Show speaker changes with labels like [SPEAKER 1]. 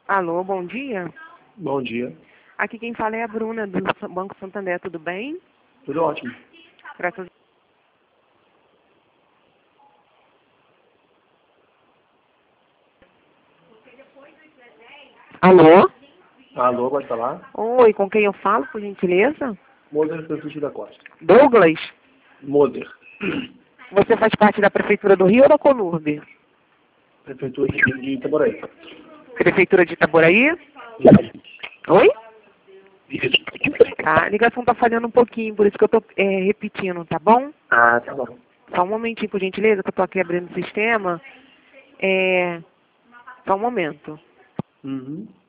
[SPEAKER 1] Alô, bom dia.
[SPEAKER 2] Bom dia.
[SPEAKER 1] Aqui quem fala é a Bruna, do Banco Santander, tudo bem?
[SPEAKER 2] Tudo ótimo.
[SPEAKER 1] Graças Alô?
[SPEAKER 2] Alô, pode falar?
[SPEAKER 1] Oi, com quem eu falo, por gentileza?
[SPEAKER 2] Moser Francisco da Costa.
[SPEAKER 1] Douglas?
[SPEAKER 2] Moser.
[SPEAKER 1] Você faz parte da Prefeitura do Rio ou da Colurbe?
[SPEAKER 2] Prefeitura de Itaboraí.
[SPEAKER 1] Prefeitura de Itaboraí? Oi? Tá, a ligação tá falhando um pouquinho, por isso que eu tô repetindo, tá bom?
[SPEAKER 2] Ah, tá bom.
[SPEAKER 1] Só um momentinho, por gentileza, que eu tô aqui abrindo o sistema. Só um momento.
[SPEAKER 2] Uhum.